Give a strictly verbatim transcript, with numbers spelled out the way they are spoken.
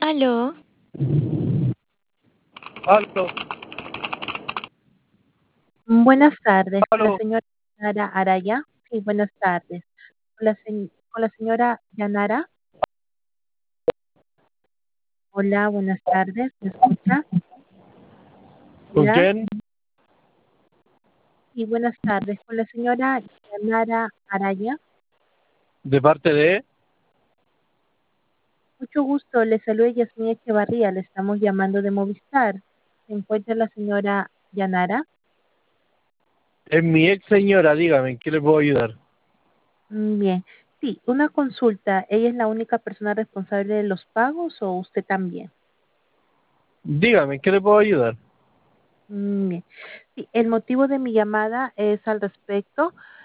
Aló. Aló, Mm, Buenas tardes, con la aló. señora Yanara Araya. Sí, buenas tardes. Con la, se- con la señora Yanara. Hola, buenas tardes. ¿Me escucha? ¿Con Hola. quién? Sí, buenas tardes. Con la señora Yanara Araya. ¿De parte de? Mucho gusto. Le saluda Yasmín Echevarría. Le estamos llamando de Movistar. ¿Se encuentra la señora Yanara? Es mi ex señora, dígame, ¿en qué le puedo ayudar? Mm, Bien. Sí, una consulta. ¿Ella es la única persona responsable de los pagos o usted también? Dígame, ¿en qué le puedo ayudar? Mm, Bien. Sí, el motivo de mi llamada es al respecto.